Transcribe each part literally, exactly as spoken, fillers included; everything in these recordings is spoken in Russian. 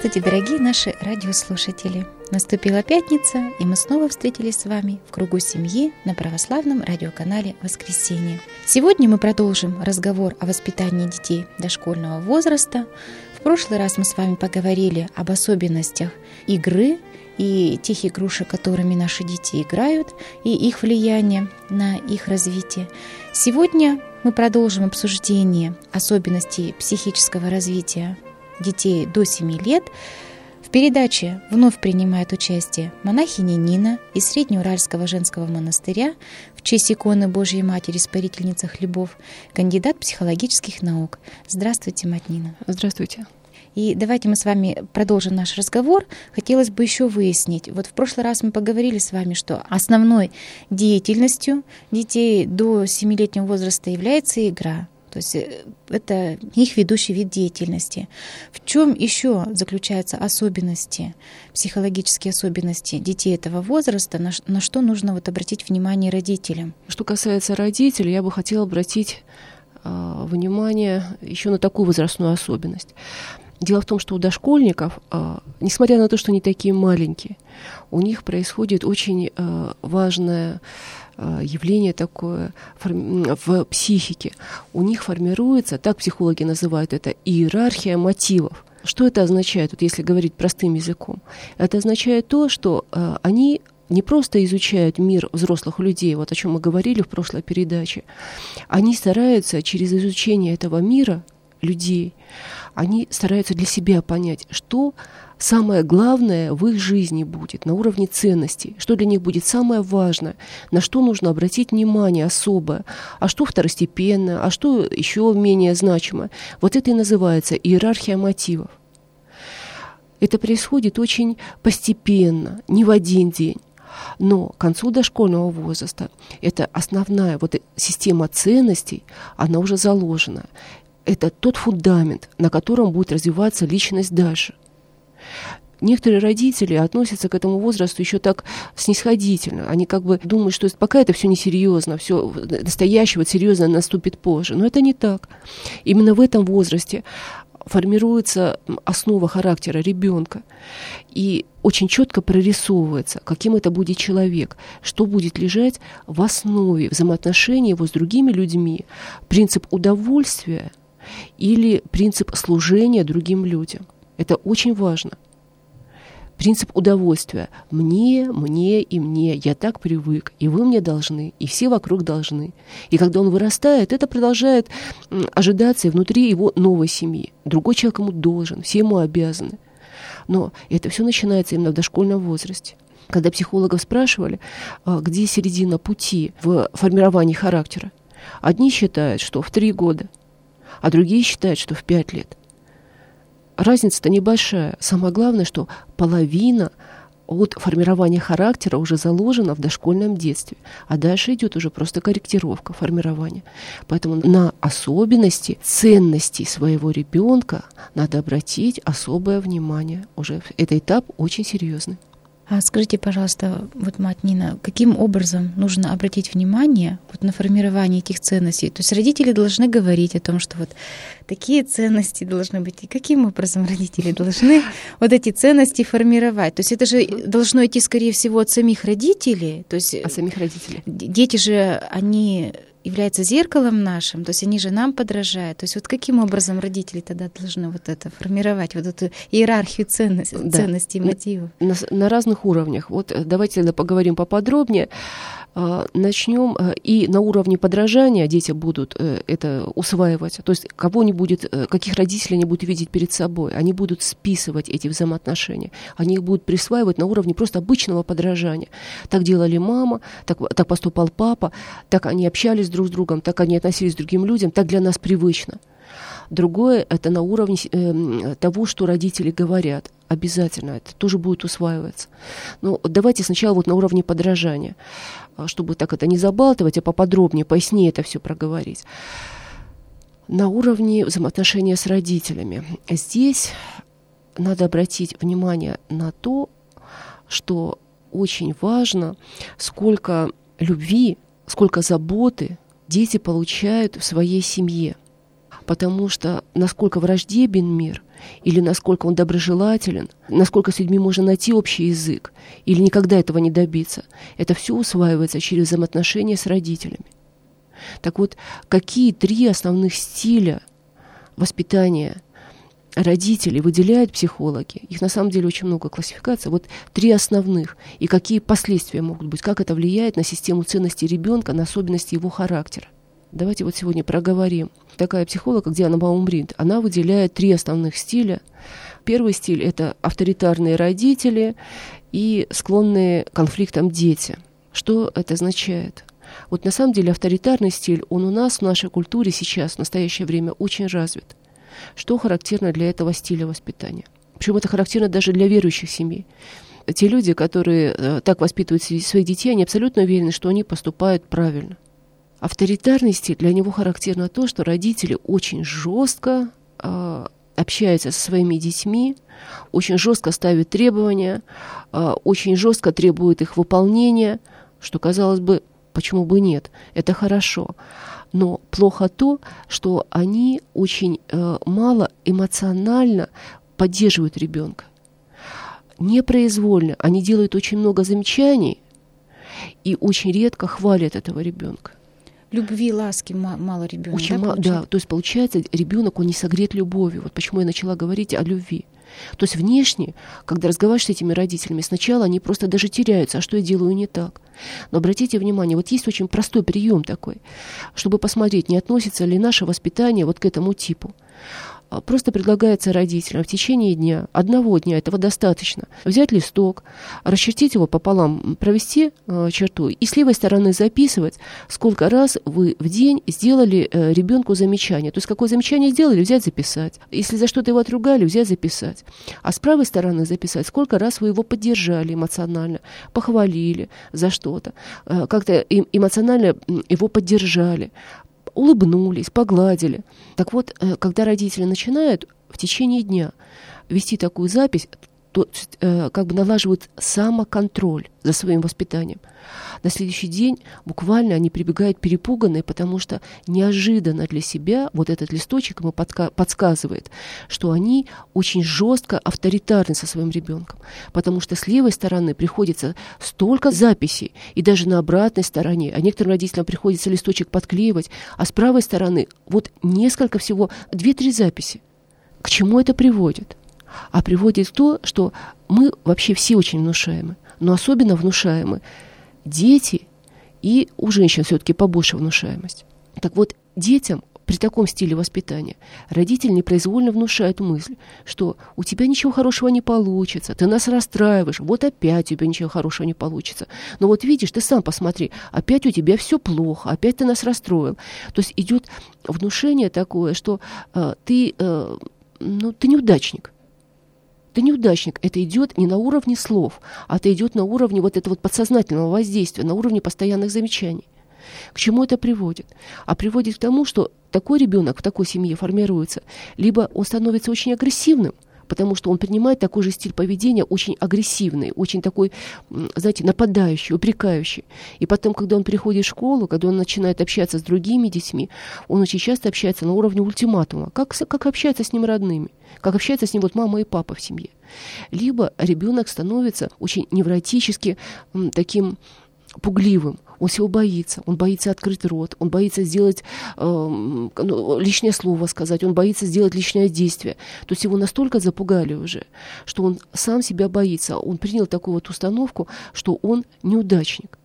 Здравствуйте, дорогие наши радиослушатели! Наступила пятница, и мы снова встретились с вами в кругу семьи на православном радиоканале «Воскресенье». Сегодня мы продолжим разговор о воспитании детей дошкольного возраста. В прошлый раз мы с вами поговорили об особенностях игры и тех игрушек, которыми наши дети играют, и их влияние на их развитие. Сегодня мы продолжим обсуждение особенностей психического развития детей до семи лет. В передаче вновь принимает участие монахиня Нина из Среднеуральского женского монастыря в честь иконы Божьей Матери, Спасительницы хлебов, кандидат психологических наук. Здравствуйте, мать Нина. Здравствуйте. И давайте мы с вами продолжим наш разговор. Хотелось бы еще выяснить. Вот в прошлый раз мы поговорили с вами, что основной деятельностью детей до семилетнего возраста является игра. То есть это их ведущий вид деятельности. В чем еще заключаются особенности, психологические особенности детей этого возраста, на, на что нужно вот обратить внимание родителям? Что касается родителей, я бы хотела обратить э, внимание еще на такую возрастную особенность. Дело в том, что у дошкольников, э, несмотря на то, что они такие маленькие, у них происходит очень э, важное явление такое в психике. У них формируется, так психологи называют это, иерархия мотивов. Что это означает, вот если говорить простым языком? Это означает то, что э, они не просто изучают мир взрослых людей, вот о чем мы говорили в прошлой передаче, они стараются через изучение этого мира людей, они стараются для себя понять, что самое главное в их жизни будет на уровне ценностей, что для них будет самое важное, на что нужно обратить внимание особое, а что второстепенное, а что еще менее значимое. Вот это и называется иерархия мотивов. Это происходит очень постепенно, не в один день. Но к концу дошкольного возраста эта основная вот система ценностей, она уже заложена. Это тот фундамент, на котором будет развиваться личность дальше. Некоторые родители относятся к этому возрасту еще так снисходительно. Они как бы думают, что пока это все несерьезно, все настоящее, вот серьезно наступит позже. Но это не так. Именно в этом возрасте формируется основа характера ребенка. И очень четко прорисовывается, каким это будет человек, что будет лежать в основе взаимоотношений его с другими людьми. Принцип удовольствия или принцип служения другим людям. Это очень важно. Принцип удовольствия. Мне, мне и мне. Я так привык. И вы мне должны. И все вокруг должны. И когда он вырастает, это продолжает ожидаться и внутри его новой семьи. Другой человек ему должен. Все ему обязаны. Но это все начинается именно в дошкольном возрасте. Когда психологов спрашивали, где середина пути в формировании характера, одни считают, что в три года, а другие считают, что в пять лет. Разница-то небольшая. Самое главное, что половина от формирования характера уже заложена в дошкольном детстве, а дальше идет уже просто корректировка формирования. Поэтому на особенности ценностей своего ребенка надо обратить особое внимание. Уже этот этап очень серьезный. А скажите, пожалуйста, вот, мать Нина, каким образом нужно обратить внимание вот на формирование этих ценностей? То есть родители должны говорить о том, что вот такие ценности должны быть. И каким образом родители должны вот эти ценности формировать? То есть это же должно идти, скорее всего, от самих родителей. То есть от самих родителей. Дети же, они являются зеркалом нашим, то есть они же нам подражают. То есть вот каким образом родители тогда должны вот это формировать, вот эту иерархию ценностей, да. ценностей и мотивов? На, на разных уровнях. Вот давайте тогда поговорим поподробнее. Начнем и на уровне подражания дети будут это усваивать. То есть кого не будет, каких родителей они будут видеть перед собой. Они будут списывать эти взаимоотношения. Они их будут присваивать на уровне просто обычного подражания. Так делали мама, так, так поступал папа, так они общались друг с другом, так они относились к другим людям, так для нас привычно. Другое — это на уровне э, того, что родители говорят. Обязательно это тоже будет усваиваться. Но давайте сначала вот на уровне подражания, чтобы так это не забалтывать, а поподробнее, пояснее это все проговорить. На уровне взаимоотношения с родителями. Здесь надо обратить внимание на то, что очень важно, сколько любви, сколько заботы дети получают в своей семье. Потому что насколько враждебен мир, или насколько он доброжелателен, насколько с людьми можно найти общий язык, или никогда этого не добиться. Это все усваивается через взаимоотношения с родителями. Так вот, какие три основных стиля воспитания родителей выделяют психологи? Их на самом деле очень много классификаций. Вот три основных. И какие последствия могут быть? Как это влияет на систему ценностей ребенка, на особенности его характера? Давайте вот сегодня проговорим. Такая психолог, как Диана Баумринт, она выделяет три основных стиля. Первый стиль – это авторитарные родители и склонные к конфликтам дети. Что это означает? Вот на самом деле авторитарный стиль, он у нас в нашей культуре сейчас, в настоящее время, очень развит. Что характерно для этого стиля воспитания? Причем это характерно даже для верующих семей. Те люди, которые э, так воспитывают своих детей, они абсолютно уверены, что они поступают правильно. Авторитарный стиль, для него характерно то, что родители очень жестко э, общаются со своими детьми, очень жестко ставят требования, э, очень жестко требуют их выполнения, что, казалось бы, почему бы нет, это хорошо. Но плохо то, что они очень э, мало эмоционально поддерживают ребенка. Непроизвольно они делают очень много замечаний и очень редко хвалят этого ребенка. Любви, ласки мало ребенка. Очень да, мало, да, то есть получается, ребенок, он не согрет любовью. Вот почему я начала говорить о любви. То есть внешне, когда разговариваешь с этими родителями, сначала они просто даже теряются, а что я делаю не так. Но обратите внимание, вот есть очень простой прием такой, чтобы посмотреть, не относится ли наше воспитание вот к этому типу. Просто предлагается родителям в течение дня, одного дня, этого достаточно, взять листок, расчертить его пополам, провести э, черту и с левой стороны записывать, сколько раз вы в день сделали э, ребенку замечание. То есть какое замечание сделали, взять, записать. Если за что-то его отругали, взять, записать. А с правой стороны записать, сколько раз вы его поддержали эмоционально, похвалили за что-то, э, как-то э, эмоционально его поддержали, улыбнулись, погладили. Так вот, когда родители начинают в течение дня вести такую запись, то э, как бы налаживают самоконтроль за своим воспитанием. На следующий день буквально они прибегают перепуганные, потому что неожиданно для себя вот этот листочек ему подка- подсказывает, что они очень жестко авторитарны со своим ребенком, потому что с левой стороны приходится столько записей, и даже на обратной стороне, а некоторым родителям приходится листочек подклеивать, а с правой стороны вот несколько всего, две-три записи. К чему это приводит? А приводит то, что мы вообще все очень внушаемы, но особенно внушаемы дети, и у женщин все-таки побольше внушаемость. Так вот, детям при таком стиле воспитания родители непроизвольно внушают мысль, что у тебя ничего хорошего не получится, ты нас расстраиваешь, вот опять у тебя ничего хорошего не получится. Но вот видишь, ты сам посмотри, опять у тебя все плохо, опять ты нас расстроил. То есть идет внушение такое, что э, ты, э, ну, ты неудачник. Ты неудачник. Это идет не на уровне слов, а это идет на уровне вот этого вот подсознательного воздействия, на уровне постоянных замечаний. К чему это приводит? А приводит к тому, что такой ребенок в такой семье формируется, либо он становится очень агрессивным, потому что он принимает такой же стиль поведения, очень агрессивный, очень такой, знаете, нападающий, упрекающий. И потом, когда он приходит в школу, когда он начинает общаться с другими детьми, он очень часто общается на уровне ультиматума, как, как общается с ним родными, как общается с ним вот мама и папа в семье. Либо ребенок становится очень невротически м, таким пугливым. Он всего боится. Он боится открыть рот, он боится сделать э, ну, лишнее слово сказать, он боится сделать лишнее действие. То есть его настолько запугали уже, что он сам себя боится. Он принял такую вот установку, что он неудачник.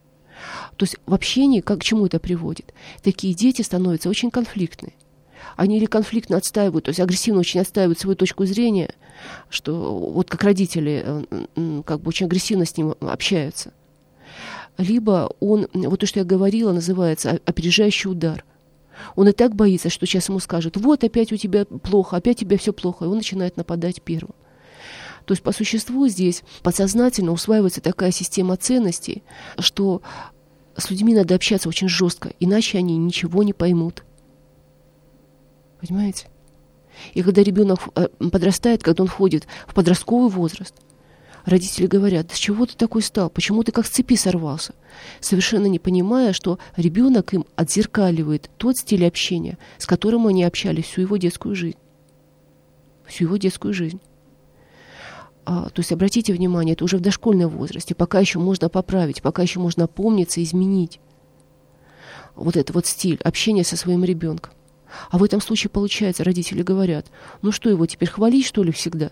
То есть в общении, как, к чему это приводит? Такие дети становятся очень конфликтные. Они или конфликтно отстаивают, то есть агрессивно очень отстаивают свою точку зрения, что вот как родители как бы очень агрессивно с ним общаются. Либо он, вот то, что я говорила, называется опережающий удар. Он и так боится, что сейчас ему скажут, вот опять у тебя плохо, опять у тебя все плохо, и он начинает нападать первым. То есть по существу здесь подсознательно усваивается такая система ценностей, что с людьми надо общаться очень жестко, иначе они ничего не поймут. Понимаете? И когда ребенок подрастает, когда он входит в подростковый возраст, родители говорят, с чего ты такой стал? Почему ты как с цепи сорвался? Совершенно не понимая, что ребенок им отзеркаливает тот стиль общения, с которым они общались всю его детскую жизнь. всю его детскую жизнь. А, то есть, обратите внимание, это уже в дошкольном возрасте, пока еще можно поправить, пока еще можно опомниться, изменить вот этот вот стиль общения со своим ребенком. А в этом случае, получается, родители говорят, ну что, его теперь хвалить, что ли, всегда?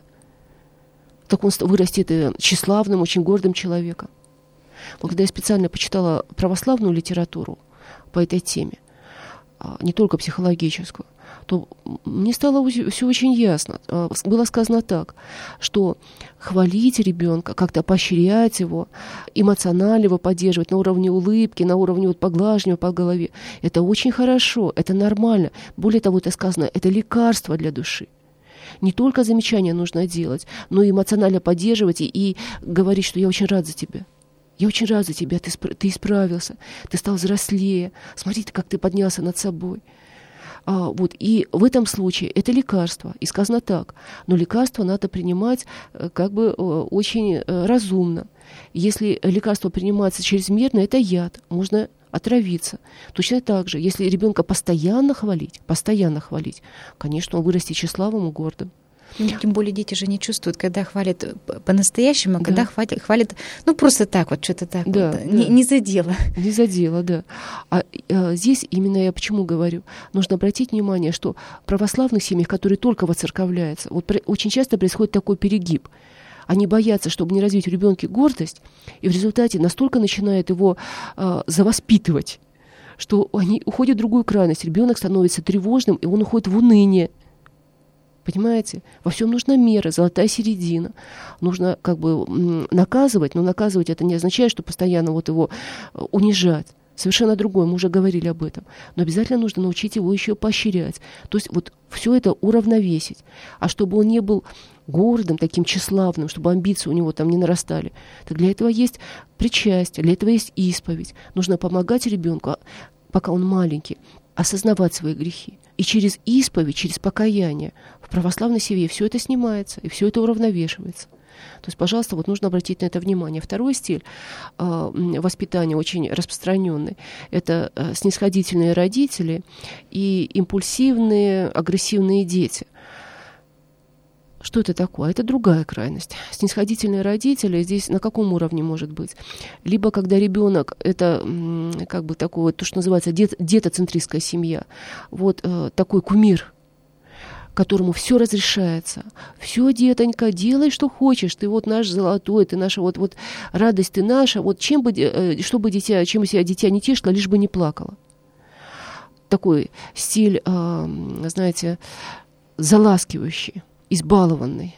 Так он вырастет тщеславным, очень гордым человеком. Вот когда я специально почитала православную литературу по этой теме, не только психологическую, то мне стало все очень ясно. Было сказано так, что хвалить ребенка, как-то поощрять его, эмоционально его поддерживать на уровне улыбки, на уровне вот поглаживания по голове, это очень хорошо, это нормально. Более того, это сказано, это лекарство для души. Не только замечания нужно делать, но и эмоционально поддерживать и, и говорить, что я очень рад за тебя. Я очень рад за тебя, ты, спра- ты исправился, ты стал взрослее, смотри, как ты поднялся над собой. А, вот, и в этом случае это лекарство, и сказано так, но лекарство надо принимать как бы очень разумно. Если лекарство принимается чрезмерно, это яд, можно отравиться. Точно так же, если ребенка постоянно хвалить, постоянно хвалить, конечно, он вырастет тщеславным и гордым. Тем более дети же не чувствуют, когда хвалят по-настоящему, а да. когда хвалят, хвалят, ну, просто так вот, что-то так, да, вот, да. Не, не за дело. Не за дело, да. А, а здесь именно я почему говорю, нужно обратить внимание, что в православных семьях, которые только воцерковляются, вот при, очень часто происходит такой перегиб. Они боятся, чтобы не развить в ребенке гордость, и в результате настолько начинают его а, завоспитывать, что они уходят в другую крайность. Ребенок становится тревожным, и он уходит в уныние. Понимаете? Во всем нужна мера, золотая середина. Нужно как бы наказывать, но наказывать это не означает, что постоянно вот его унижать. Совершенно другое, мы уже говорили об этом. Но обязательно нужно научить его еще поощрять. То есть вот все это уравновесить. А чтобы он не был гордым, таким тщеславным, чтобы амбиции у него там не нарастали, то для этого есть причастие, для этого есть исповедь. Нужно помогать ребенку, пока он маленький, осознавать свои грехи. И через исповедь, через покаяние в православной семье все это снимается, и все это уравновешивается. То есть, пожалуйста, вот нужно обратить на это внимание. Второй стиль э, воспитания очень распространенный – это э, снисходительные родители и импульсивные, агрессивные дети. Что это такое? Это другая крайность. Снисходительные родители здесь на каком уровне может быть? Либо когда ребенок, это как бы такое, то, что называется дет, детоцентристская семья, вот э, такой кумир, которому все разрешается. Все, детонька, делай, что хочешь. Ты вот наш золотой, ты наша вот, вот радость, ты наша. Вот чем бы, э, чтобы дитя, чем себя дитя не тешило, лишь бы не плакало. Такой стиль, э, знаете, заласкивающий, избалованный.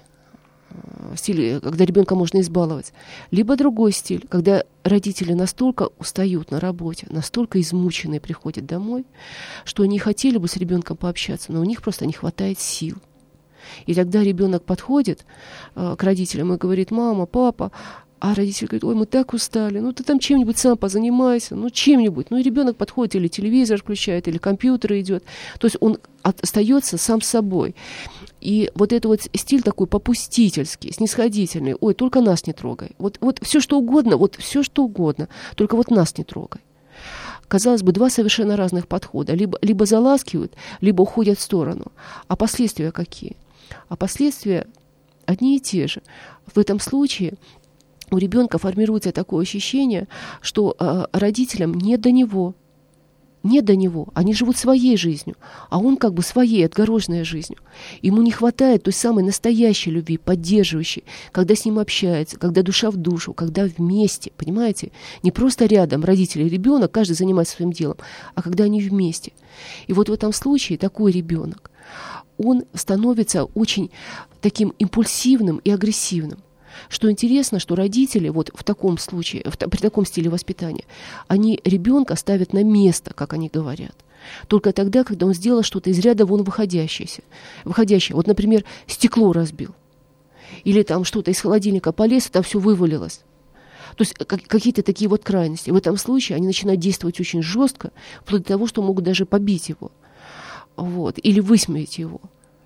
Стиль, когда ребенка можно избаловать. Либо другой стиль, когда родители настолько устают на работе, настолько измученные приходят домой, что они хотели бы с ребенком пообщаться, но у них просто не хватает сил. И тогда ребенок подходит э, к родителям и говорит: мама, папа, а родитель говорит: ой, мы так устали, ну ты там чем-нибудь сам позанимайся, ну чем-нибудь. Ну и ребенок подходит, или телевизор включает, или компьютер идет. То есть он остается сам с собой. И вот это вот стиль такой попустительский, снисходительный. Ой, только нас не трогай. Вот, вот все что угодно, вот все что угодно, только вот нас не трогай. Казалось бы, два совершенно разных подхода. Либо, либо заласкивают, либо уходят в сторону. А последствия какие? А последствия одни и те же. В этом случае у ребенка формируется такое ощущение, что э, родителям не до него. Не до него. Они живут своей жизнью, а он как бы своей, отгороженной жизнью. Ему не хватает той самой настоящей любви, поддерживающей, когда с ним общается, когда душа в душу, когда вместе, понимаете? Не просто рядом родители и ребенок, каждый занимается своим делом, а когда они вместе. И вот в этом случае такой ребенок, он становится очень таким импульсивным и агрессивным. Что интересно, что родители вот в таком случае, в, при таком стиле воспитания, они ребенка ставят на место, как они говорят. Только тогда, когда он сделал что-то из ряда вон выходящее. выходящее. Вот, например, стекло разбил. Или там что-то из холодильника полез, и там все вывалилось. То есть как, какие-то такие вот крайности. В этом случае они начинают действовать очень жестко, вплоть до того, что могут даже побить его. Вот, или высмеять его.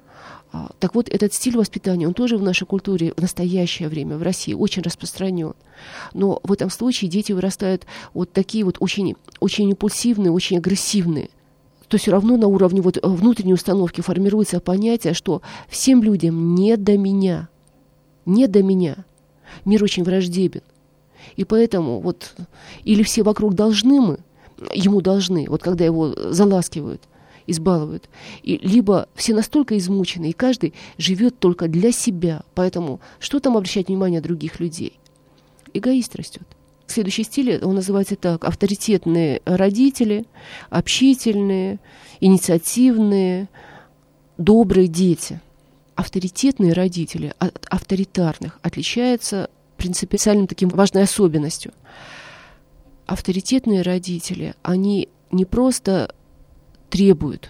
Так вот, этот стиль воспитания, он тоже в нашей культуре в настоящее время, в России, очень распространен. Но в этом случае дети вырастают вот такие вот очень, очень импульсивные, очень агрессивные. то все равно на уровне вот внутренней установки формируется понятие, что всем людям не до меня, не до меня. Мир очень враждебен. И поэтому вот или все вокруг должны мы, ему должны, вот когда его заласкивают, избалуют, и либо все настолько измучены, и каждый живет только для себя. Поэтому что там обращать внимание других людей? Эгоист растет. Следующий стиль, он называется так: авторитетные родители, общительные, инициативные, добрые дети. Авторитетные родители от авторитарных отличаются принципиальным таким важной особенностью. Авторитетные родители, они не просто требуют,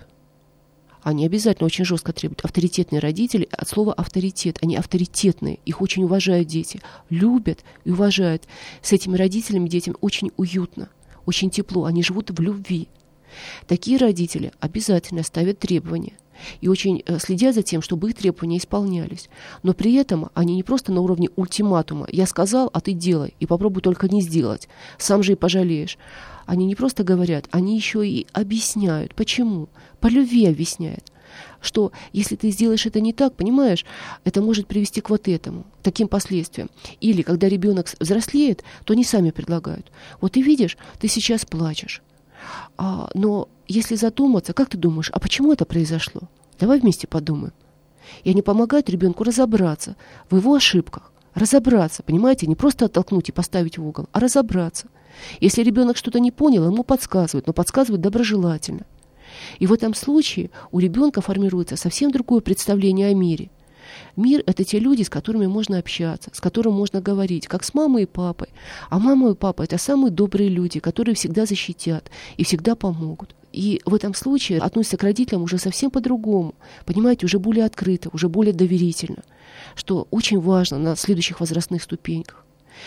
они обязательно очень жестко требуют. Авторитетные родители от слова авторитет, они авторитетные, их очень уважают дети, любят и уважают. С этими родителями детям очень уютно, очень тепло, они живут в любви. Такие родители обязательно ставят требования и очень следят за тем, чтобы их требования исполнялись. Но при этом они не просто на уровне ультиматума «я сказал, а ты делай, и попробуй только не сделать, сам же и пожалеешь». Они не просто говорят, они еще и объясняют. Почему? По любви объясняют. Что если ты сделаешь это не так, понимаешь, это может привести к вот этому, к таким последствиям. Или когда ребенок взрослеет, то они сами предлагают. Вот ты видишь, ты сейчас плачешь. А, но если задуматься, как ты думаешь, а почему это произошло? Давай вместе подумаем. И они помогают ребенку разобраться в его ошибках. Разобраться, понимаете, не просто оттолкнуть и поставить в угол, а разобраться. Если ребенок что-то не понял, ему подсказывают, но подсказывают доброжелательно. И в этом случае у ребенка формируется совсем другое представление о мире. Мир — это те люди, с которыми можно общаться, с которыми можно говорить, как с мамой и папой. А мама и папа — это самые добрые люди, которые всегда защитят и всегда помогут. И в этом случае относятся к родителям уже совсем по-другому. Понимаете, уже более открыто, уже более доверительно, что очень важно на следующих возрастных ступеньках.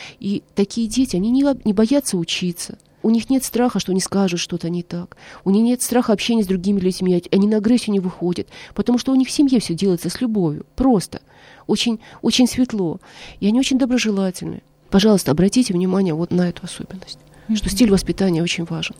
И такие дети, они не, не боятся учиться. У них нет страха, что они скажут что-то не так. У них нет страха общения с другими людьми. Они на агрессию не выходят, потому что у них в семье все делается с любовью. Просто. Очень, очень светло. И они очень доброжелательные. Пожалуйста, обратите внимание вот на эту особенность, mm-hmm. что стиль воспитания очень важен.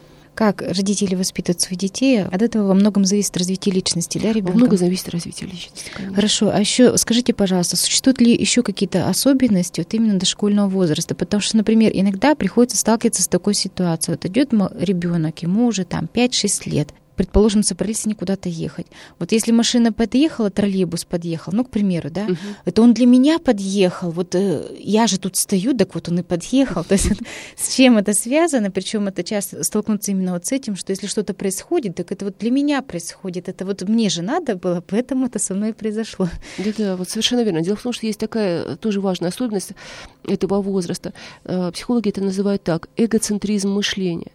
Как родители воспитывают своих детей, от этого во многом зависит развитие личности, да, ребенка? Во многом зависит развитие личности, конечно. Хорошо, а еще скажите, пожалуйста, существуют ли еще какие-то особенности вот именно дошкольного возраста? Потому что, например, иногда приходится сталкиваться с такой ситуацией. Вот идет ребенок, ему уже там пять-шесть лет. Предположим, собрались они куда-то ехать. Вот если машина подъехала, троллейбус подъехал, ну, к примеру, да, uh-huh. это он для меня подъехал, вот э, я же тут стою, так вот он и подъехал. То есть с чем это связано? Причем это часто столкнуться именно вот с этим, что если что-то происходит, так это вот для меня происходит, это вот мне же надо было, поэтому это со мной произошло. Да-да, вот совершенно верно. Дело в том, что есть такая тоже важная особенность этого возраста. Психологи это называют так: эгоцентризм мышления.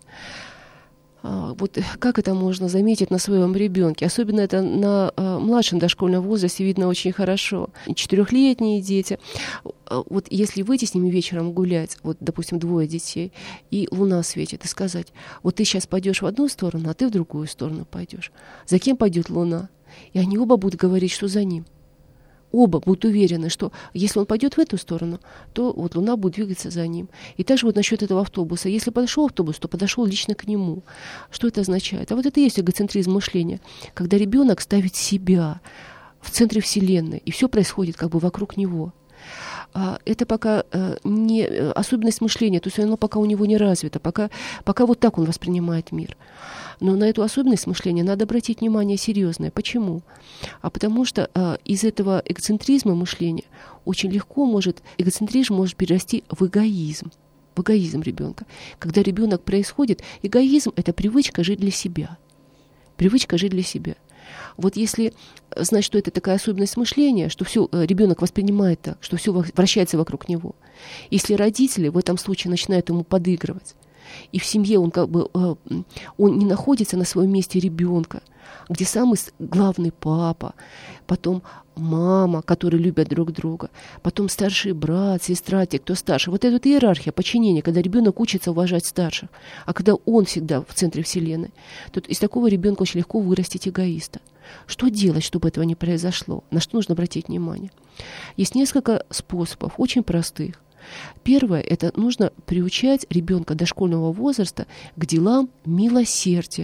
Вот как это можно заметить на своем ребенке? Особенно это на а, младшем дошкольном возрасте видно очень хорошо. Четырехлетние дети. Вот если выйти с ними вечером гулять, вот, допустим, двое детей, и луна светит, и сказать: вот ты сейчас пойдешь в одну сторону, а ты в другую сторону пойдешь. За кем пойдет луна? И они оба будут говорить, что за ним. Оба будут уверены, что если он пойдет в эту сторону, то вот луна будет двигаться за ним. И также вот насчет этого автобуса. Если подошел автобус, то подошел лично к нему. Что это означает? А вот это и есть эгоцентризм мышления, когда ребенок ставит себя в центре Вселенной, и все происходит как бы вокруг него. Это пока не особенность мышления, то есть оно пока у него не развито, пока, пока вот так он воспринимает мир. Но на эту особенность мышления надо обратить внимание серьезное. Почему? А потому что а, из этого эгоцентризма мышления очень легко может, эгоцентризм может перерасти в эгоизм, в эгоизм ребенка. Когда ребенок происходит, эгоизм — это привычка жить для себя. Привычка жить для себя. Вот если знать, что это такая особенность мышления, что все ребенок воспринимает так, что все вращается вокруг него. Если родители в этом случае начинают ему подыгрывать, и в семье он как бы он не находится на своем месте ребенка, где самый главный папа, потом мама, которые любят друг друга, потом старший брат, сестра, те, кто старше. Вот эта вот иерархия подчинения, когда ребенок учится уважать старших, а когда он всегда в центре Вселенной, то из такого ребенка очень легко вырастить эгоиста. Что делать, чтобы этого не произошло? На что нужно обратить внимание? Есть несколько способов, очень простых. Первое — это нужно приучать ребенка дошкольного возраста к делам милосердия.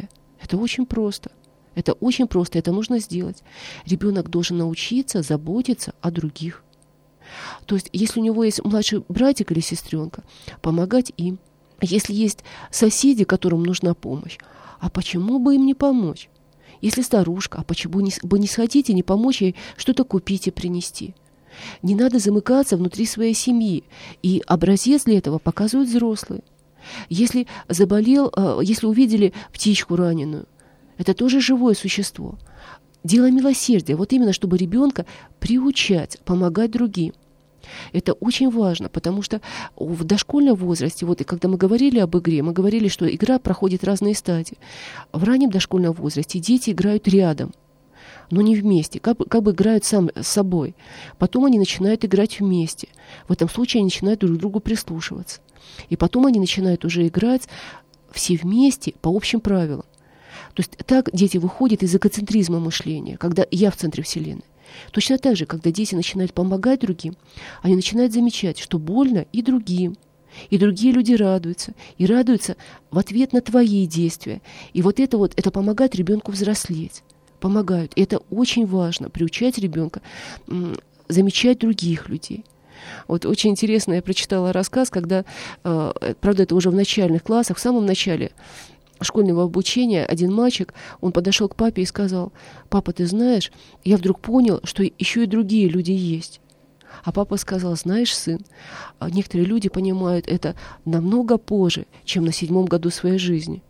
Это очень просто. Это очень просто, это нужно сделать. Ребенок должен научиться заботиться о других. То есть, если у него есть младший братик или сестренка, помогать им. Если есть соседи, которым нужна помощь, а почему бы им не помочь? Если старушка, а почему не, бы не сходить и не помочь ей что-то купить и принести? Не надо замыкаться внутри своей семьи. И образец для этого показывают взрослые. Если заболел, если увидели птичку раненую, это тоже живое существо. Дело милосердия. Вот именно, чтобы ребенка приучать, помогать другим. Это очень важно, потому что в дошкольном возрасте, вот и когда мы говорили об игре, мы говорили, что игра проходит разные стадии. В раннем дошкольном возрасте дети играют рядом, но не вместе, как бы, как бы играют сам с собой. Потом они начинают играть вместе. В этом случае они начинают друг к другу прислушиваться. И потом они начинают уже играть все вместе по общим правилам. То есть так дети выходят из эгоцентризма мышления, когда я в центре Вселенной. Точно так же, когда дети начинают помогать другим, они начинают замечать, что больно и другим. И другие люди радуются. И радуются в ответ на твои действия. И вот это вот, это помогает ребенку взрослеть. Помогают. И это очень важно, приучать ребенка м- замечать других людей. Вот очень интересно, я прочитала рассказ, когда, э, правда, это уже в начальных классах, в самом начале школьного обучения один мальчик, он подошел к папе и сказал: «Папа, ты знаешь, я вдруг понял, что еще и другие люди есть». А папа сказал: «Знаешь, сын, некоторые люди понимают это намного позже, чем на седьмом году своей жизни».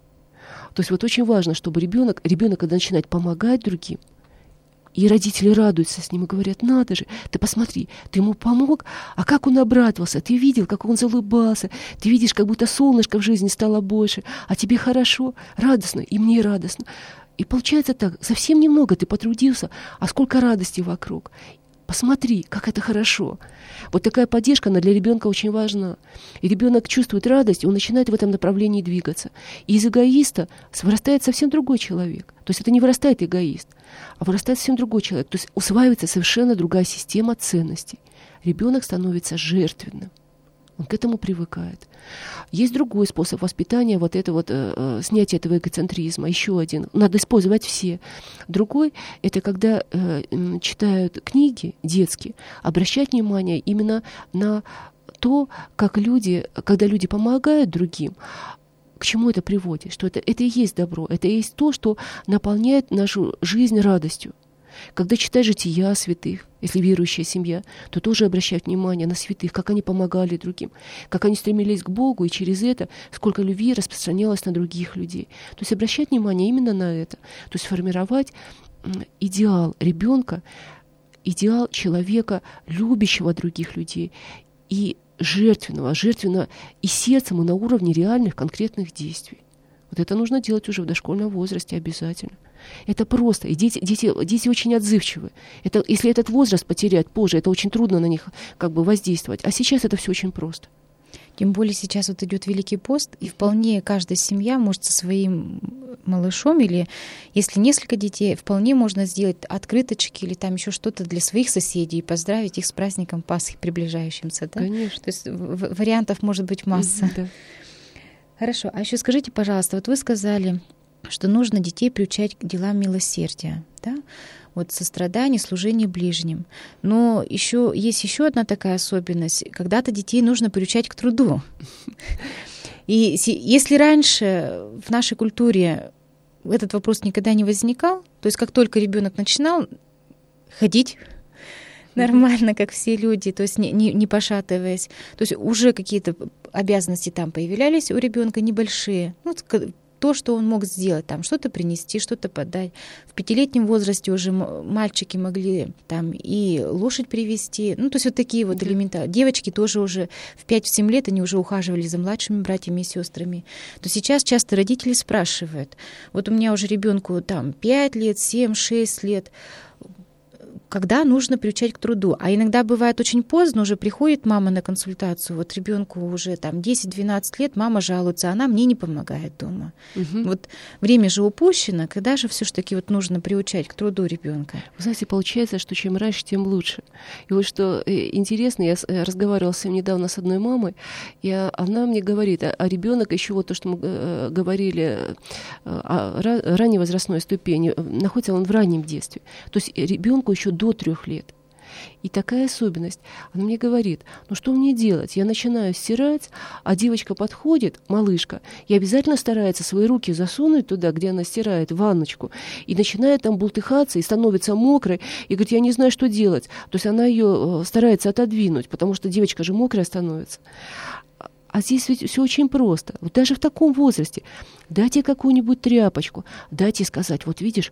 То есть вот очень важно, чтобы ребенок, ребенок, когда начинает помогать другим, и родители радуются с ним и говорят: «Надо же, ты посмотри, ты ему помог, а как он обрадовался, ты видел, как он залыбался, ты видишь, как будто солнышко в жизни стало больше, а тебе хорошо, радостно, и мне радостно». И получается так, совсем немного ты потрудился, а сколько радости вокруг. Посмотри, как это хорошо. Вот такая поддержка, она для ребенка очень важна. И ребенок чувствует радость, и он начинает в этом направлении двигаться. И из эгоиста вырастает совсем другой человек. То есть это не вырастает эгоист, а вырастает совсем другой человек. То есть усваивается совершенно другая система ценностей. Ребенок становится жертвенным. Он к этому привыкает. Есть другой способ воспитания, вот это вот э, снятие этого эгоцентризма, еще один. Надо использовать все. Другой — это когда э, читают книги детские, обращать внимание именно на то, как люди, когда люди помогают другим, к чему это приводит, что это, это и есть добро, это и есть то, что наполняет нашу жизнь радостью. Когда читаешь жития святых, если верующая семья, то тоже обращать внимание на святых, как они помогали другим, как они стремились к Богу, и через это сколько любви распространялось на других людей. То есть обращать внимание именно на это. То есть формировать идеал ребенка, идеал человека, любящего других людей, и жертвенного, жертвенного и сердцем, и на уровне реальных конкретных действий. Вот это нужно делать уже в дошкольном возрасте обязательно. Это просто. И дети, дети, дети очень отзывчивы. Это, если этот возраст потерять позже, это очень трудно на них как бы воздействовать. А сейчас это все очень просто. Тем более сейчас вот идет Великий пост, и вполне каждая семья может со своим малышом, или если несколько детей, вполне можно сделать открыточки или там еще что-то для своих соседей и поздравить их с праздником Пасхи приближающимся. Да? Конечно. То есть вариантов может быть масса. Да. Хорошо. А еще скажите, пожалуйста, вот вы сказали, что нужно детей приучать к делам милосердия, да? Вот сострадание, служение ближним. Но еще есть еще одна такая особенность. Когда-то детей нужно приучать к труду. И если раньше в нашей культуре этот вопрос никогда не возникал, то есть как только ребенок начинал ходить нормально, как все люди, то есть не, не, не пошатываясь, то есть уже какие-то обязанности там появлялись у ребенка небольшие. Ну, то, что он мог сделать, там что-то принести, что-то подать. В пятилетнем возрасте уже мальчики могли там и лошадь привезти, ну то есть вот такие вот да. элементарные. Девочки тоже уже в пять-семь лет они уже ухаживали за младшими братьями и сестрами. То сейчас часто родители спрашивают: вот у меня уже ребенку там пять лет, семь, шесть лет, когда нужно приучать к труду. А иногда бывает очень поздно, уже приходит мама на консультацию, вот ребенку уже там десять-двенадцать лет, мама жалуется, она мне не помогает дома. Угу. Вот время же упущено, когда же все-таки вот нужно приучать к труду ребенка? Вы знаете, получается, что чем раньше, тем лучше. И вот что интересно, я разговаривала с недавно с одной мамой, и она мне говорит, а, а ребенок еще вот то, что мы э, говорили о ранней возрастной ступени, находится он в раннем детстве. То есть ребенку еще до трех лет. И такая особенность. Она мне говорит, ну что мне делать? Я начинаю стирать, а девочка подходит, малышка, и обязательно старается свои руки засунуть туда, где она стирает, в ванночку, и начинает там бултыхаться, и становится мокрой, и говорит, я не знаю, что делать. То есть она ее старается отодвинуть, потому что девочка же мокрая становится. А здесь ведь все очень просто. Вот даже в таком возрасте дайте какую-нибудь тряпочку, дайте сказать, вот видишь,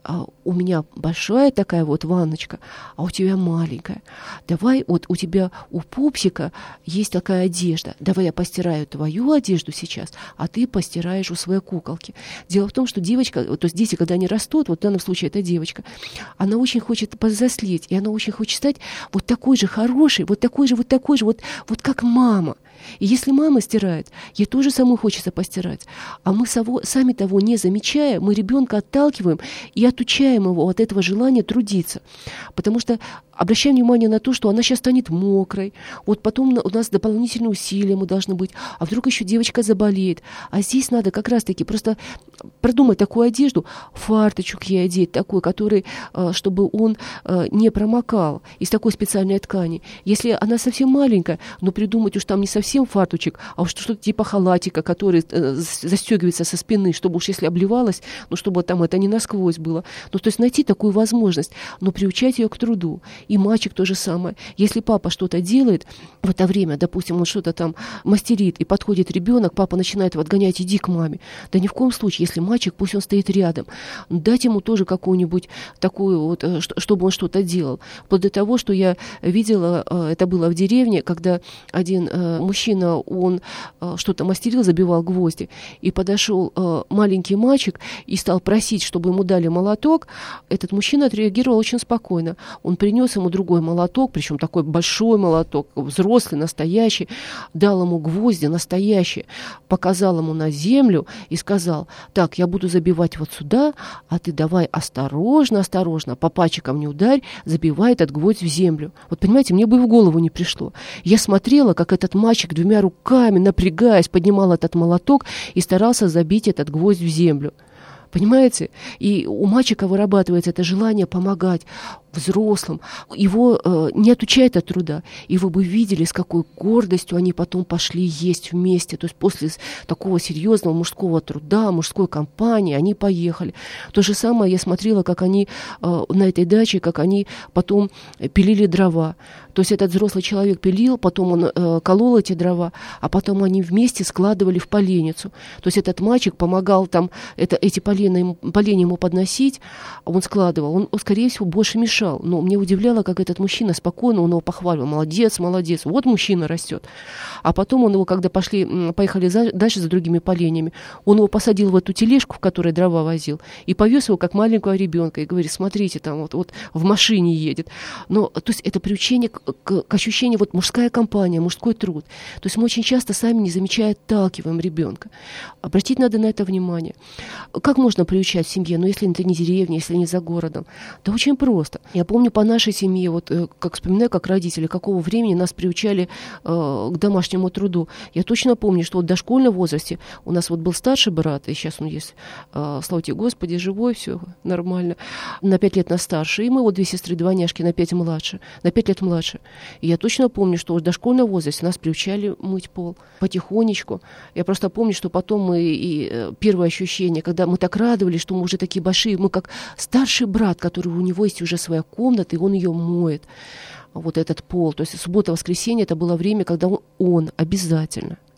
у меня большая такая вот ванночка, а у тебя маленькая. Давай, вот у тебя у пупсика есть такая одежда. Давай я постираю твою одежду сейчас, а ты постираешь у своей куколки. Дело в том, что девочка, то есть дети, когда они растут, вот в данном случае это девочка, она очень хочет повзрослеть, и она очень хочет стать вот такой же хорошей, вот такой же, вот такой же, вот, вот как мама. И если мама стирает, ей тоже самой хочется постирать. А мы сами того не замечая, мы ребенка отталкиваем и отучаем его от этого желания трудиться. Потому что обращаем внимание на то, что она сейчас станет мокрой. Вот потом у нас дополнительные усилия мы должны быть. А вдруг еще девочка заболеет. А здесь надо как раз-таки просто продумать такую одежду, фарточек ей одеть такой, который, чтобы он не промокал, из такой специальной ткани. Если она совсем маленькая, но придумать уж там не совсем фарточек, а уж что-то типа халатика, который застегивается со спины, чтобы уж если обливалась, ну чтобы там это не насквозь было. Ну то есть найти такую возможность, но приучать ее к труду. И мальчик то же самое. Если папа что-то делает в это время, допустим, он что-то там мастерит, и подходит ребенок, папа начинает его отгонять, иди к маме. Да ни в коем случае, если мальчик, пусть он стоит рядом. Дать ему тоже какую-нибудь такую вот, чтобы он что-то делал. Вплоть до того, что я видела, это было в деревне, когда один мужчина, он что-то мастерил, забивал гвозди, и подошел маленький мальчик и стал просить, чтобы ему дали молоток. Этот мужчина отреагировал очень спокойно. Он принес ему другой молоток, причем такой большой молоток, взрослый, настоящий, дал ему гвозди настоящие, показал ему на землю и сказал, так, я буду забивать вот сюда, а ты давай осторожно, осторожно, по пальчикам не ударь, забивай этот гвоздь в землю. Вот понимаете, мне бы в голову не пришло. Я смотрела, как этот мальчик двумя руками, напрягаясь, поднимал этот молоток и старался забить этот гвоздь в землю. Понимаете? И у мальчика вырабатывается это желание помогать взрослым. Его э, не отучает от труда. И вы бы видели, с какой гордостью они потом пошли есть вместе. То есть после такого серьезного мужского труда, мужской компании, они поехали. То же самое я смотрела, как они э, на этой даче, как они потом пилили дрова. То есть этот взрослый человек пилил, потом он э, колол эти дрова, а потом они вместе складывали в поленницу. То есть этот мальчик помогал там это, эти поленья, поленья ему подносить, он складывал. Он, скорее всего, больше мешал. Но мне удивляло, как этот мужчина спокойно, он его похвалил. Молодец, молодец, вот мужчина растет. А потом он его, когда пошли, поехали за, дальше за другими поленьями, он его посадил в эту тележку, в которой дрова возил, и повез его как маленького ребенка. И говорит, смотрите, там вот, вот в машине едет. Но, то есть это приучение к, к, к ощущению, вот мужская компания, мужской труд. То есть мы очень часто сами, не замечая, отталкиваем ребенка. Обратить надо на это внимание. Как можно приучать в семье, ну если это не деревня, если не за городом? Да очень просто. Я помню по нашей семье, вот как вспоминаю, как родители, какого времени нас приучали э, к домашнему труду. Я точно помню, что вот в дошкольном возрасте у нас вот был старший брат, и сейчас он есть, э, слава тебе Господи, живой, все нормально, на пять лет нас старше, и мы вот две сестры-двойняшки на пять младше, на пять лет младше. И я точно помню, что в дошкольном возрасте нас приучали мыть пол потихонечку. Я просто помню, что потом мы, и э, первое ощущение, когда мы так радовались, что мы уже такие большие, мы как старший брат, который у него есть уже своя комната, и он ее моет, вот этот пол. То есть суббота-воскресенье — это было время, когда он, он обязательно,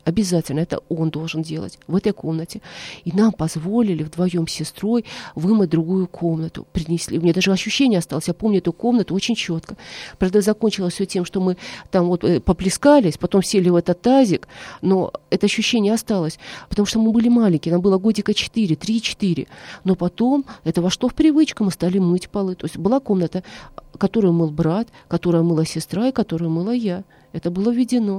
обязательно, это он должен делать в этой комнате. И нам позволили вдвоем с сестрой вымыть другую комнату. Принесли. У меня даже ощущение осталось, я помню эту комнату очень четко. Правда, закончилось все тем, что мы там вот поплескались, потом сели в этот тазик, но это ощущение осталось, потому что мы были маленькие, нам было годика четыре, три-четыре. Но потом это вошло в привычку, мы стали мыть полы. То есть была комната, которую мыл брат, которую мыла сестра и которую мыла я. Это было введено.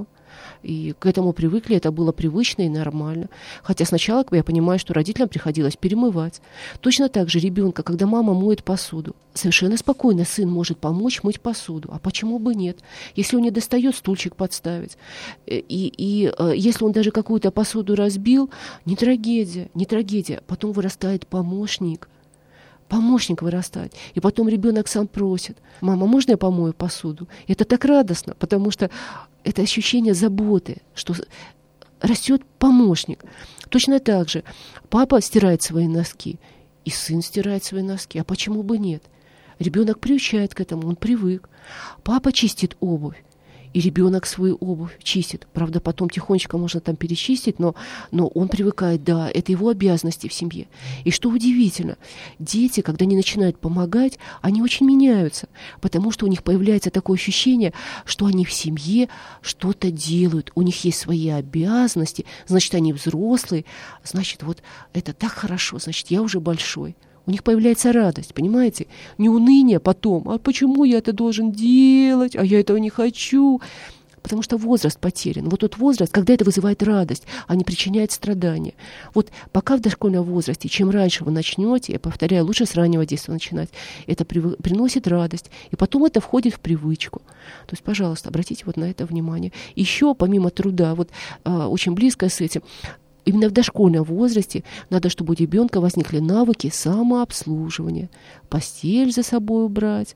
И к этому привыкли, это было привычно и нормально. Хотя сначала я понимаю, что родителям приходилось перемывать. Точно так же ребенка, когда мама моет посуду, совершенно спокойно сын может помочь мыть посуду. А почему бы нет? Если он не достает, стульчик подставить. И, и если он даже какую-то посуду разбил, не трагедия, не трагедия. Потом вырастает помощник. Помощник вырастает. И потом ребенок сам просит: мама, можно я помою посуду? И это так радостно, потому что это ощущение заботы, что растет помощник. Точно так же папа стирает свои носки, и сын стирает свои носки. А почему бы нет? Ребенок приучает к этому, он привык. Папа чистит обувь, и ребенок свою обувь чистит. Правда, потом тихонечко можно там перечистить, но, но он привыкает, да, это его обязанности в семье. И что удивительно, дети, когда они начинают помогать, они очень меняются, потому что у них появляется такое ощущение, что они в семье что-то делают, у них есть свои обязанности, значит, они взрослые, значит, вот это так хорошо, значит, я уже большой. У них появляется радость, понимаете? Не уныние потом. А почему я это должен делать? А я этого не хочу. Потому что возраст потерян. Вот тот возраст, когда это вызывает радость, а не причиняет страдания. Вот пока в дошкольном возрасте, чем раньше вы начнете, я повторяю, лучше с раннего детства начинать, это при, приносит радость. И потом это входит в привычку. То есть, пожалуйста, обратите вот на это внимание. Еще, помимо труда, вот а, очень близко с этим, именно в дошкольном возрасте надо, чтобы у ребенка возникли навыки самообслуживания, постель за собой убрать,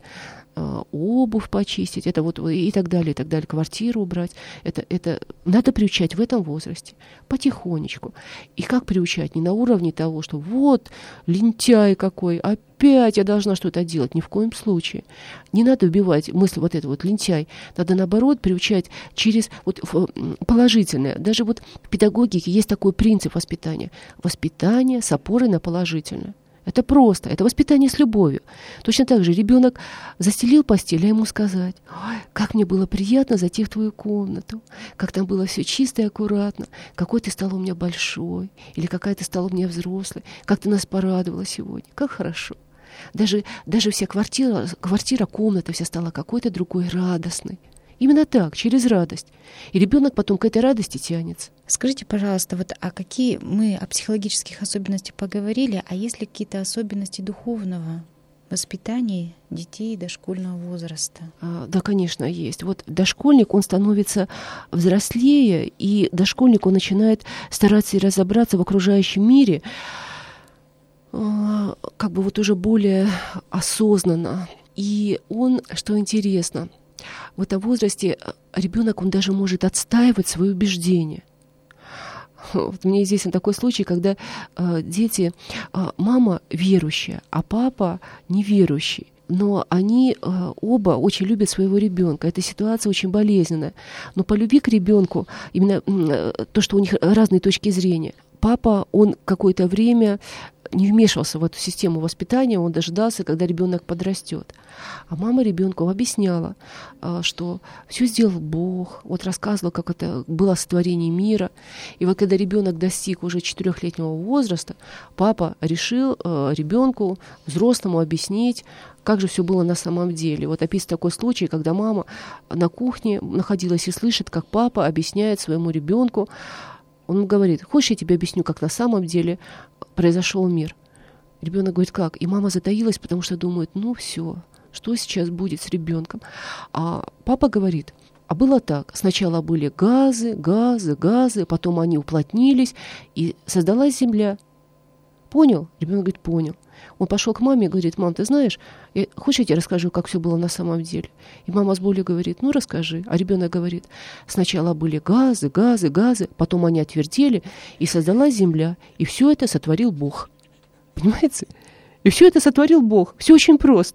обувь почистить, это вот и так далее, и так далее, квартиру убрать. Это, это надо приучать в этом возрасте потихонечку. И как приучать? Не на уровне того, что вот лентяй какой, опять я должна что-то делать. Ни в коем случае. Не надо убивать мысль вот это вот лентяй. Надо наоборот приучать через вот положительное. Даже вот в педагогике есть такой принцип воспитания. Воспитание с опорой на положительное. Это просто, это воспитание с любовью. Точно так же ребенок застелил постель, а ему сказать: ой, как мне было приятно зайти в твою комнату, как там было все чисто и аккуратно, какой ты стал у меня большой, или какая ты стала у меня взрослой, как ты нас порадовала сегодня, как хорошо. Даже, даже вся квартира, квартира, комната вся стала какой-то другой, радостной. Именно так, через радость. И ребенок потом к этой радости тянется. Скажите, пожалуйста, вот а какие мы о психологических особенностях поговорили, а есть ли какие-то особенности духовного воспитания детей дошкольного возраста? А, да, конечно, есть. Вот дошкольник, он становится взрослее, и дошкольник, он начинает стараться и разобраться в окружающем мире, а, как бы вот уже более осознанно. И он, что интересно, в этом возрасте ребенок, он даже может отстаивать свои убеждения. Вот мне известен такой случай, когда э, дети, э, мама верующая, а папа неверующий. Но они э, оба очень любят своего ребенка. Эта ситуация очень болезненная. Но по любви к ребенку, именно э, то, что у них разные точки зрения, папа, он какое-то время не вмешивался в эту систему воспитания, он дождался, когда ребенок подрастет. А мама ребенку объясняла, что все сделал Бог, вот рассказывала, как это было сотворение мира. И вот когда ребенок достиг уже четырехлетнего возраста, папа решил ребенку, взрослому, объяснить, как же все было на самом деле. Вот описан такой случай, когда мама на кухне находилась и слышит, как папа объясняет своему ребенку. Он говорит: хочешь, я тебе объясню, как на самом деле произошел мир? Ребенок говорит: как? И мама затаилась, потому что думает: ну все, что сейчас будет с ребенком? А папа говорит: а было так. Сначала были газы, газы, газы, потом они уплотнились, и создалась земля. Понял? Ребенок говорит: понял. Он пошел к маме и говорит: мам, ты знаешь, я, хочешь, я тебе расскажу, как все было на самом деле? И мама с болью говорит: ну, расскажи. А ребенок говорит: сначала были газы, газы, газы, потом они отвердели, и создалась земля, и все это сотворил Бог. Понимаете? И все это сотворил Бог. Все очень просто.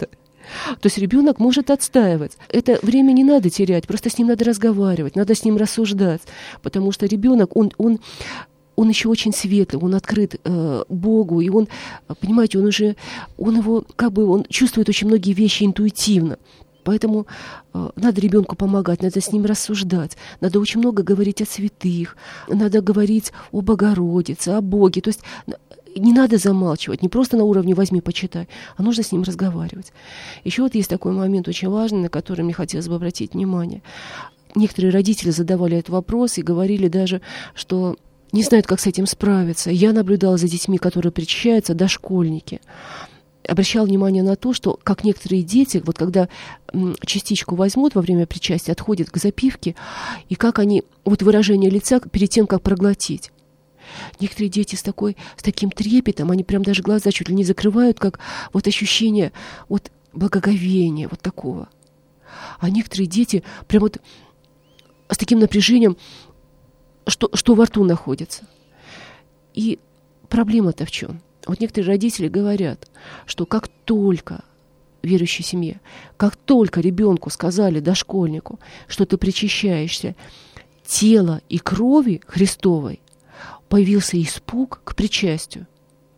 То есть ребенок может отстаивать. Это время не надо терять, просто с ним надо разговаривать, надо с ним рассуждать, потому что ребенок, он, он, он еще очень светлый, он открыт э, Богу, и он, понимаете, он уже, он его, как бы, он чувствует очень многие вещи интуитивно. Поэтому э, надо ребенку помогать, надо с ним рассуждать, надо очень много говорить о святых, надо говорить о Богородице, о Боге. То есть не надо замалчивать, не просто на уровне «возьми, почитай», а нужно с ним разговаривать. Еще вот есть такой момент очень важный, на который мне хотелось бы обратить внимание. Некоторые родители задавали этот вопрос и говорили даже, что не знают, как с этим справиться. Я наблюдала за детьми, которые причащаются, дошкольники. Обращал внимание на то, что как некоторые дети, вот когда частичку возьмут во время причастия, отходят к запивке, и как они, вот выражение лица перед тем, как проглотить. Некоторые дети с, такой, с таким трепетом, они прям даже глаза чуть ли не закрывают, как вот ощущение вот благоговения, вот такого. А некоторые дети прям вот с таким напряжением, что, что во рту находится. И проблема-то в чем? Вот некоторые родители говорят, что как только в верующей семье, как только ребенку сказали, дошкольнику, что ты причащаешься тела и крови Христовой, появился испуг к причастию.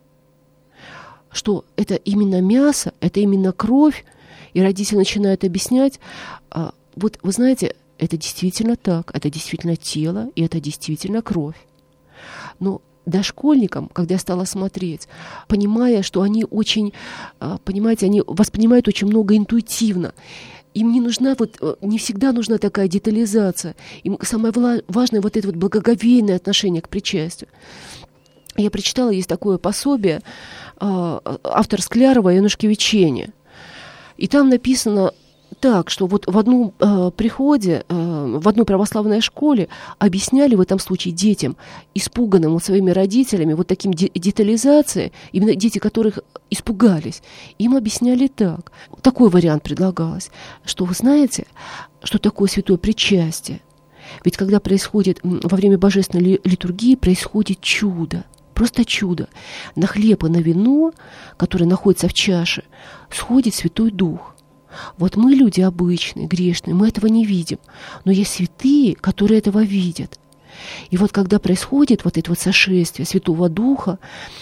Что это именно мясо, это именно кровь, и родители начинают объяснять, а, вот вы знаете, это действительно так, это действительно тело, и это действительно кровь. Но дошкольникам, когда я стала смотреть, понимая, что они очень, понимаете, они воспринимают очень много интуитивно. Им не нужна вот, не всегда нужна такая детализация. Им самое важное вот это вот благоговейное отношение к причастию. Я прочитала, есть такое пособие, автор Склярова «Янушкевичение». И там написано так, что вот в одном э, приходе, э, в одной православной школе объясняли в этом случае детям, испуганным вот своими родителями, вот таким де- детализацией, именно дети, которых испугались, им объясняли так. Такой вариант предлагалось, что вы знаете, что такое святое причастие? Ведь когда происходит, во время божественной литургии происходит чудо, просто чудо. На хлеб и на вино, которое находится в чаше, сходит Святой Дух. Вот мы, люди обычные, грешные, мы этого не видим. Но есть святые, которые этого видят. И вот когда происходит вот это вот сошествие Святого Духа,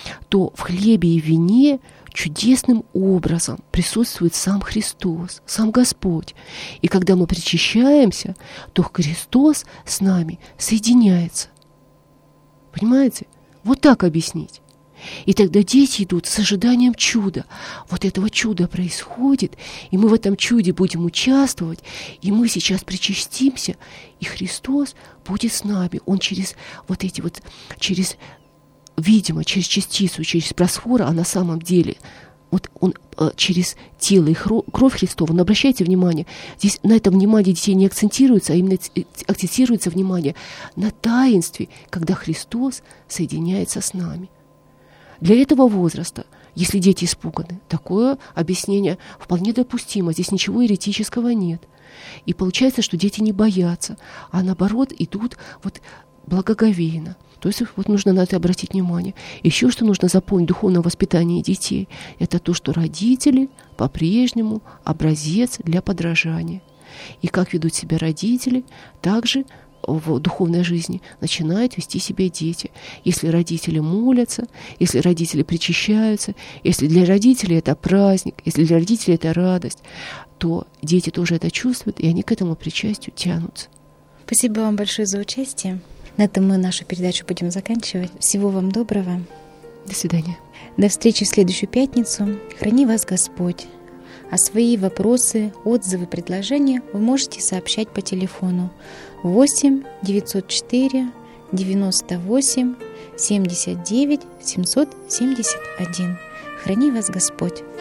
то в хлебе и вине чудесным образом присутствует сам Христос, сам Господь. И когда мы причащаемся, то Христос с нами соединяется. Понимаете? Вот так объяснить. И тогда дети идут с ожиданием чуда. Вот этого чуда происходит, и мы в этом чуде будем участвовать, и мы сейчас причастимся, и Христос будет с нами. Он через вот эти вот, через, видимо, через частицу, через просфора, а на самом деле вот он через тело и кровь Христова. Но обращайте внимание, здесь на этом внимание детей не акцентируется, а именно акцентируется внимание на таинстве, когда Христос соединяется с нами. Для этого возраста, если дети испуганы, такое объяснение вполне допустимо. Здесь ничего еретического нет. И получается, что дети не боятся, а наоборот идут вот благоговейно. То есть вот нужно на это обратить внимание. Еще что нужно запомнить в духовном воспитании детей, это то, что родители по-прежнему образец для подражания. И как ведут себя родители, также в духовной жизни начинают вести себя дети. Если родители молятся, если родители причащаются, если для родителей это праздник, если для родителей это радость, то дети тоже это чувствуют, и они к этому причастию тянутся. Спасибо вам большое за участие. На этом мы нашу передачу будем заканчивать. Всего вам доброго. До свидания. До встречи в следующую пятницу. Храни вас Господь. А свои вопросы, отзывы, предложения вы можете сообщать по телефону восемь девятьсот четыре девяносто восемь семьдесят девять семьсот семьдесят один. Храни вас Господь.